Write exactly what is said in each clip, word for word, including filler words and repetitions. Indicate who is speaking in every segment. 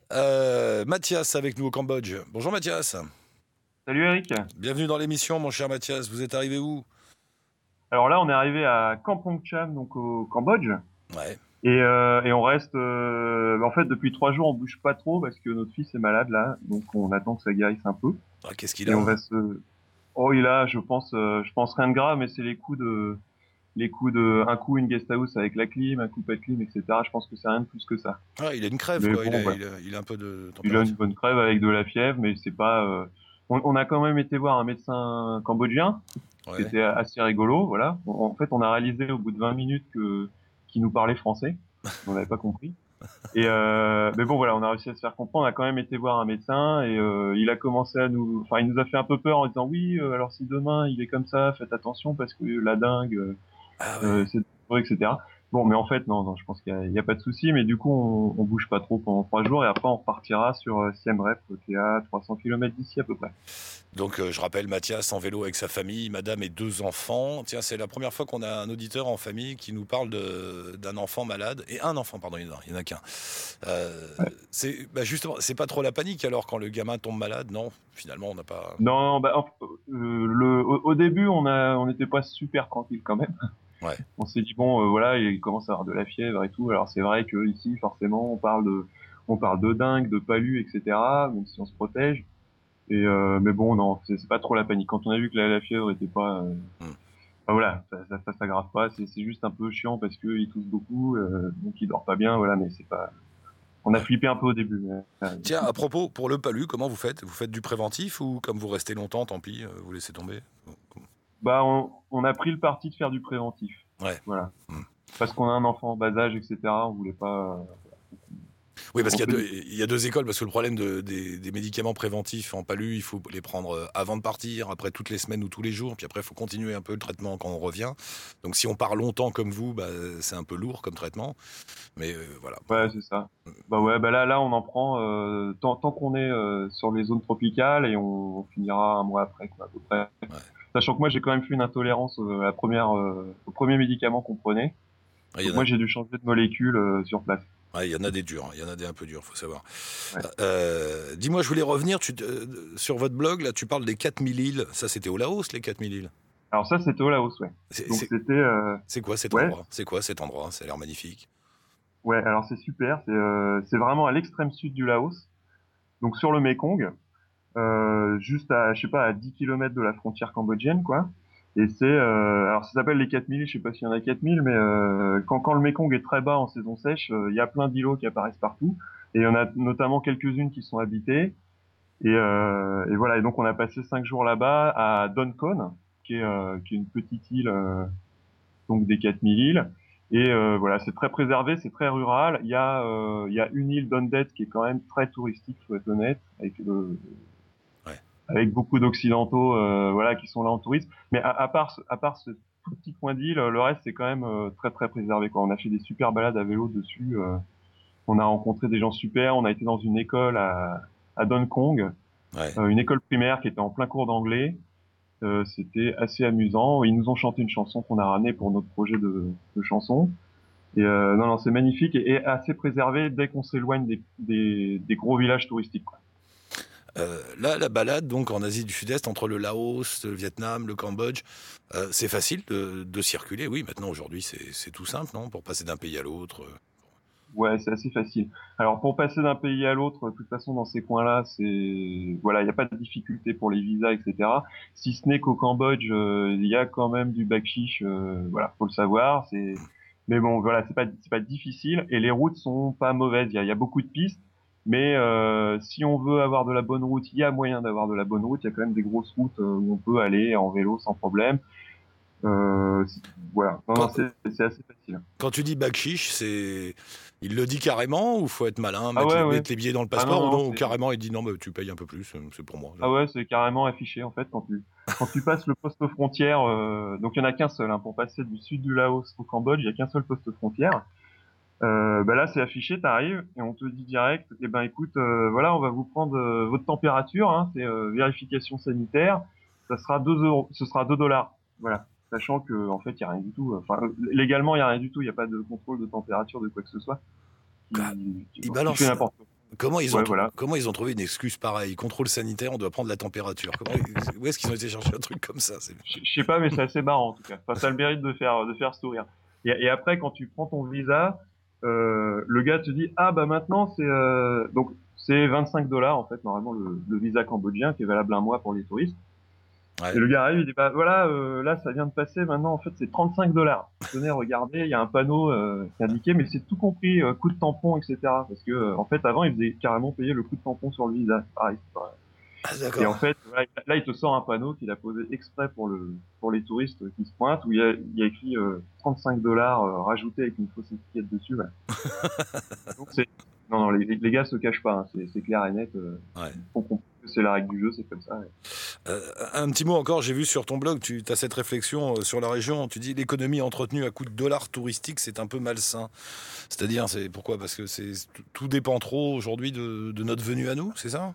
Speaker 1: Euh, Mathias avec nous au Cambodge. Bonjour Mathias.
Speaker 2: Salut Eric.
Speaker 1: Bienvenue dans l'émission, mon cher Mathias. Vous êtes arrivé où?
Speaker 2: Alors là, on est arrivé à Kampong Cham, donc au Cambodge,
Speaker 1: Ouais.
Speaker 2: et, euh, et on reste. Euh, en fait, depuis trois jours, on bouge pas trop parce que notre fils est malade là, donc on attend que ça guérisse un peu.
Speaker 1: Ah, qu'est-ce qu'il
Speaker 2: Et on
Speaker 1: a?
Speaker 2: va se. Oh, il a, je pense, euh, je pense rien de grave, mais c'est les coups de, les coups de, un coup une guest house avec la clim, un coup pas de clim, et cetera. Je pense que c'est rien de plus que ça.
Speaker 1: Ah, il a une crève,
Speaker 2: Mais
Speaker 1: quoi. Il
Speaker 2: bon,
Speaker 1: a,
Speaker 2: voilà.
Speaker 1: il a, il a un peu de
Speaker 2: Il a une
Speaker 1: température.
Speaker 2: bonne crève avec de la fièvre, mais c'est pas. Euh, On, on a quand même été voir un médecin cambodgien qui
Speaker 1: Ouais.
Speaker 2: était assez rigolo, voilà. En en fait, on a réalisé au bout de vingt minutes que qu'il nous parlait français. On n'avait pas compris. Et euh, mais bon, voilà, on a réussi à se faire comprendre. On a quand même été voir un médecin et euh, il a commencé à nous, enfin, il nous a fait un peu peur en disant oui, euh, alors si demain il est comme ça, faites attention parce que la dingue, euh,
Speaker 1: Ah ouais.
Speaker 2: euh, c'est dangereux, et cetera. Bon, mais en fait, non, non, je pense qu'il y a, il y a pas de souci. Mais du coup, on, on bouge pas trop pendant trois jours et après on repartira sur euh, Siem Reap, qui est à trois cents kilomètres d'ici à peu près.
Speaker 1: Donc euh, je rappelle Mathias en vélo avec sa famille, madame et deux enfants. Tiens, c'est la première fois qu'on a un auditeur en famille qui nous parle de, d'un enfant malade. Et un enfant, pardon, il n'y en a, il y en a qu'un. Euh,
Speaker 2: Ouais.
Speaker 1: c'est bah justement, c'est pas trop la panique alors quand le gamin tombe malade? Non, finalement, on n'a pas.
Speaker 2: Non, bah, en- euh, le, au, au début, on a, on n'était pas super tranquille quand même.
Speaker 1: Ouais.
Speaker 2: On s'est dit bon, euh, voilà, il commence à avoir de la fièvre et tout. Alors c'est vrai que ici, forcément, on parle de, on parle de dingue, de palu, et cetera. Même si on se protège. Et euh, mais bon, non, c'est c'est pas trop la panique. Quand on a vu que la, la fièvre était pas, euh,
Speaker 1: Hmm.
Speaker 2: enfin, voilà, ça, ça, ça s'aggrave pas. C'est c'est juste un peu chiant parce que il tousse beaucoup, euh, donc il dort pas bien, voilà. Mais c'est pas, on a
Speaker 1: Ouais.
Speaker 2: flippé un peu au début. Mais, euh,
Speaker 1: Tiens, à propos, pour le palu, comment vous faites? Vous faites du préventif ou comme vous restez longtemps, tant pis, euh, vous laissez tomber?
Speaker 2: bah, on, on a pris le parti de faire du préventif,
Speaker 1: Ouais.
Speaker 2: voilà,
Speaker 1: Hmm.
Speaker 2: parce qu'on a un enfant en bas âge, et cetera. On voulait pas, euh,
Speaker 1: Oui, parce
Speaker 2: on
Speaker 1: qu'il y a
Speaker 2: fait
Speaker 1: deux,
Speaker 2: du.
Speaker 1: il y a deux écoles, parce que le problème de- des, des médicaments préventifs en palu, il faut les prendre euh, avant de partir, après toutes les semaines ou tous les jours, puis après il faut continuer un peu le traitement quand on revient. Donc si on part longtemps comme vous, bah, c'est un peu lourd comme traitement, mais euh, voilà. Bon.
Speaker 2: Ouais, c'est ça. Bah ouais, bah là, là, on en prend euh, tant, tant qu'on est euh, sur les zones tropicales et on, on finira un mois après, quoi, à peu près.
Speaker 1: Ouais.
Speaker 2: Sachant que moi, j'ai quand même fait une intolérance euh, à la première, euh, au premier médicament qu'on prenait.
Speaker 1: Ah, Il y
Speaker 2: Donc
Speaker 1: en a,
Speaker 2: moi, j'ai dû changer de molécule euh, sur place.
Speaker 1: ouais, il y en a des durs, hein, il y en a des un peu durs, faut savoir.
Speaker 2: Ouais.
Speaker 1: Euh, dis-moi, je voulais revenir tu, euh, sur votre blog, là, tu parles des quatre mille îles. Ça, c'était au Laos, les quatre mille îles.
Speaker 2: Alors ça, c'était au Laos, ouais.
Speaker 1: C'est,
Speaker 2: Donc
Speaker 1: c'est,
Speaker 2: c'était, euh,
Speaker 1: c'est quoi cet
Speaker 2: ouais,
Speaker 1: endroit? C'est quoi cet endroit? Ça a l'air magnifique.
Speaker 2: ouais. Alors c'est super. C'est, euh, c'est vraiment à l'extrême sud du Laos. Donc sur le Mékong. Euh, juste à, je sais pas, à dix kilomètres de la frontière cambodgienne, quoi. Et c'est, euh, alors ça s'appelle les quatre mille, je sais pas s'il y en a quatre mille, mais euh, quand, quand le Mékong est très bas en saison sèche, euh, il y a plein d'îlots qui apparaissent partout. Et il y en a notamment quelques-unes qui sont habitées. Et, euh, et voilà, et donc on a passé cinq jours là-bas à Don Kon, qui est, euh, qui est une petite île euh, donc des quatre mille îles. Et euh, voilà, c'est très préservé, c'est très rural. Il y a, euh, il y a une île Dondet qui est quand même très touristique, faut être honnête, avec le,
Speaker 1: Ouais.
Speaker 2: avec beaucoup d'occidentaux, euh, voilà, qui sont là en tourisme. Mais à, à part, ce- à part ce tout petit coin d'île, le reste c'est quand même euh, très très préservé, quoi. On a fait des super balades à vélo dessus. Euh, on a rencontré des gens super. On a été dans une école à, à Don Kong,
Speaker 1: Ouais.
Speaker 2: euh, une école primaire qui était en plein cours d'anglais. Euh, c'était assez amusant. Ils nous ont chanté une chanson qu'on a ramenée pour notre projet de, de chanson. Et euh, non, non, c'est magnifique et, et assez préservé dès qu'on s'éloigne des, des, des gros villages touristiques, quoi.
Speaker 1: Euh, là, la balade, donc en Asie du Sud-Est, entre le Laos, le Vietnam, le Cambodge, euh, c'est facile de, de circuler. Oui, maintenant, aujourd'hui, c'est, c'est tout simple, non? Pour passer d'un pays à l'autre. euh.
Speaker 2: Ouais, c'est assez facile. Alors pour passer d'un pays à l'autre, de toute façon dans ces coins-là, c'est voilà, il n'y a pas de difficulté pour les visas, et cetera. Si ce n'est qu'au Cambodge, euh, il y a quand même du backchiche, euh, voilà, faut le savoir. C'est, mais bon, voilà, c'est pas c'est pas difficile et les routes sont pas mauvaises. Il y a, il y a beaucoup de pistes, mais euh, si on veut avoir de la bonne route, il y a moyen d'avoir de la bonne route. Il y a quand même des grosses routes euh, où on peut aller en vélo sans problème. Euh, c'est- voilà, non, non,
Speaker 1: Quand,
Speaker 2: c'est c'est assez facile.
Speaker 1: quand tu dis backchiche, c'est... Il le dit carrément ou faut être malin,
Speaker 2: Ah
Speaker 1: mettre
Speaker 2: ouais,
Speaker 1: les,
Speaker 2: ouais.
Speaker 1: mettre les billets dans le
Speaker 2: Ah non,
Speaker 1: passeport ou
Speaker 2: non,
Speaker 1: non? Ou
Speaker 2: c'est
Speaker 1: carrément, il dit non, bah, tu payes un peu plus, euh, c'est pour moi.
Speaker 2: ah ouais, c'est carrément affiché en fait quand tu quand tu passes le poste frontière. Euh, donc il y en a qu'un seul hein, pour passer du sud du Laos au Cambodge, il y a qu'un seul poste frontière. Euh, bah là c'est affiché, t'arrives et on te dit direct, eh ben écoute, euh, voilà, on va vous prendre euh, votre température, hein, c'est euh, vérification sanitaire, ça sera deux euros, ce sera deux dollars, voilà, sachant que en fait il y a rien du tout. Enfin euh, légalement il y a rien du tout, il y a pas de contrôle de température de quoi que ce soit
Speaker 1: Ah,
Speaker 2: qui qui,
Speaker 1: il
Speaker 2: qui fait
Speaker 1: balance,
Speaker 2: n'importe quoi.
Speaker 1: Comment ils, ont
Speaker 2: Ouais,
Speaker 1: tr-
Speaker 2: voilà.
Speaker 1: comment ils ont trouvé une excuse pareille? Contrôle sanitaire, on doit prendre la température. Comment ils- Où est-ce qu'ils ont été chercher un truc comme ça? C'est...
Speaker 2: Je je sais pas, mais c'est assez marrant en tout cas. Enfin, ça a le mérite de faire de faire sourire. Et, et après, quand tu prends ton visa, euh, le gars te dit ah bah maintenant c'est euh, donc c'est vingt-cinq dollars en fait normalement le, le visa cambodgien qui est valable un mois pour les touristes. Et
Speaker 1: Ouais.
Speaker 2: le gars arrive, il dit bah voilà euh, là ça vient de passer maintenant en fait c'est trente-cinq dollars. Tenez regardez, il y a un panneau euh, qui est indiqué mais c'est tout compris euh, coût de tampon et cetera. Parce que euh, en fait avant ils faisaient carrément payer le coût de tampon sur le visa. Pareil, c'est pareil.
Speaker 1: Ah,
Speaker 2: Et en
Speaker 1: d'accord.
Speaker 2: fait, là, là, il te sort un panneau qu'il a posé exprès pour le pour les touristes qui se pointent, où il y a, il y a écrit euh, trente-cinq dollars euh, rajouté avec une fausse étiquette dessus. Voilà. Donc c'est non, non, les, les gars se cachent pas, hein, c'est, c'est clair et net. Euh,
Speaker 1: Ouais.
Speaker 2: ils font comprendre que c'est la règle du jeu, c'est comme ça. Ouais.
Speaker 1: Euh, un petit mot encore, j'ai vu sur ton blog, tu as cette réflexion euh, sur la région. Tu dis l'économie entretenue à coup de dollars touristiques, c'est un peu malsain. C'est-à-dire, c'est pourquoi? Parce que c'est tout dépend trop aujourd'hui de, de notre venue à nous, c'est ça?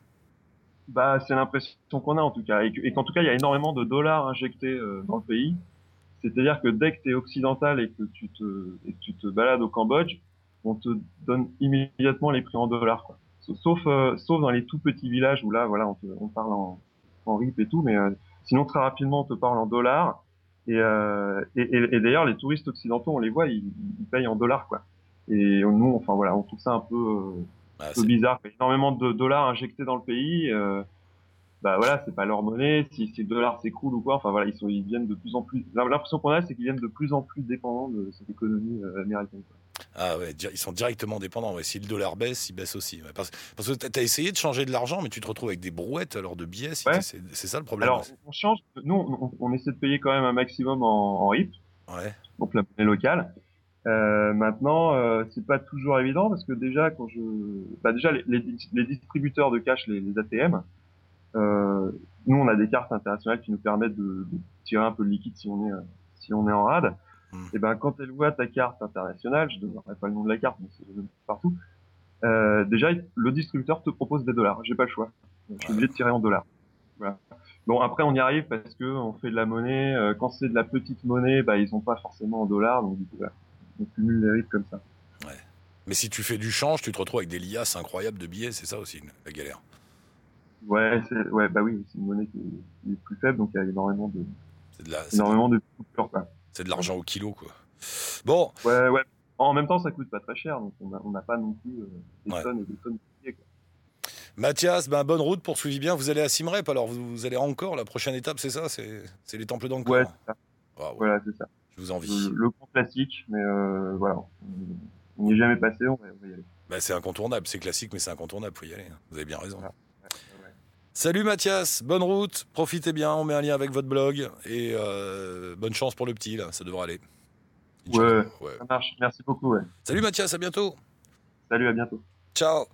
Speaker 2: Bah, c'est l'impression qu'on a en tout cas, et, que- et qu'en tout cas, il y a énormément de dollars injectés euh, dans le pays. C'est-à-dire que dès que tu es occidental et que tu te et que tu te balades au Cambodge, on te donne immédiatement les prix en dollars, quoi. Sauf euh, sauf dans les tout petits villages où là, voilà, on, te, on parle en, en R I P et tout, mais euh, sinon très rapidement on te parle en dollars. Et, euh, et, et, et d'ailleurs, les touristes occidentaux, on les voit, ils, ils payent en dollars, quoi. Et nous, enfin voilà, on trouve ça un peu, euh,
Speaker 1: Ah,
Speaker 2: un peu
Speaker 1: c'est...
Speaker 2: bizarre. Il y a énormément de dollars injectés dans le pays. Euh, bah voilà, c'est pas leur monnaie. Si, si le dollar s'écroule ou quoi, enfin voilà, ils sont, ils viennent de plus en plus. L'impression qu'on a, c'est qu'ils viennent de plus en plus dépendants de cette économie euh, américaine, quoi.
Speaker 1: Ah ouais, di- ils sont directement dépendants. Ouais. Si le dollar baisse, ils baissent aussi. Ouais. Parce, parce que tu as essayé de changer de l'argent, mais tu te retrouves avec des brouettes alors de billets. Si t'es-
Speaker 2: Ouais.
Speaker 1: c'est, c'est ça le problème.
Speaker 2: Alors, on change. Nous, on, on essaie de payer quand même un maximum en, en R I P,
Speaker 1: Ouais.
Speaker 2: donc la monnaie locale. Euh, maintenant, euh, c'est pas toujours évident parce que déjà, quand je, bah déjà les, les, les distributeurs de cash, les, les A T M, euh, nous, on a des cartes internationales qui nous permettent de, de tirer un peu de liquide si on est, euh, si on est en rade.
Speaker 1: Hmm.
Speaker 2: Et ben, quand elle voit ta carte internationale, je ne donnerai pas le nom de la carte, mais c'est le même partout. Euh, déjà, le distributeur te propose des dollars. J'ai pas le choix. Je suis
Speaker 1: Ouais.
Speaker 2: obligé de tirer en dollars. Voilà. Bon, après, on y arrive parce que on fait de la monnaie. Euh, quand c'est de la petite monnaie, bah, ils ont pas forcément en dollars, donc du coup, voilà, on cumule les risques comme ça.
Speaker 1: Ouais. Mais si tu fais du change, tu te retrouves avec des liasses incroyables de billets. C'est ça aussi la galère.
Speaker 2: Ouais, c'est, ouais, bah oui, c'est une monnaie qui est, qui est plus faible, donc il y a énormément de,
Speaker 1: C'est de, la, c'est de,
Speaker 2: énormément de coupures, quoi.
Speaker 1: c'est de l'argent au kilo, quoi. Bon,
Speaker 2: Ouais, ouais. En même temps, ça coûte pas très cher, donc on a- on n'a pas non plus euh, des
Speaker 1: ouais.
Speaker 2: tonnes et des tonnes de billets, quoi.
Speaker 1: Mathias, ben, bonne route, poursuivez bien. Vous allez à Simrep, alors vous, vous allez à Angkor. La prochaine étape, c'est ça? C'est, c'est les temples
Speaker 2: Ouais,
Speaker 1: d'Angkor.
Speaker 2: c'est ça.
Speaker 1: Waouh,
Speaker 2: Voilà, c'est ça.
Speaker 1: je vous envie.
Speaker 2: Le, le grand classique, mais euh, voilà. On n'y est jamais passé, on va, on va y aller.
Speaker 1: Ben, c'est incontournable. C'est classique, mais c'est incontournable. Faut y aller. Vous avez bien raison.
Speaker 2: Voilà. Ouais, ouais, ouais.
Speaker 1: Salut Mathias, bonne route, profitez bien, on met un lien avec votre blog et euh, bonne chance pour le petit là, ça devrait aller. Inch'Allah.
Speaker 2: Ouais,
Speaker 1: Ouais.
Speaker 2: ça marche. Merci beaucoup, ouais.
Speaker 1: Salut Mathias, à bientôt.
Speaker 2: Salut, à bientôt.
Speaker 1: Ciao.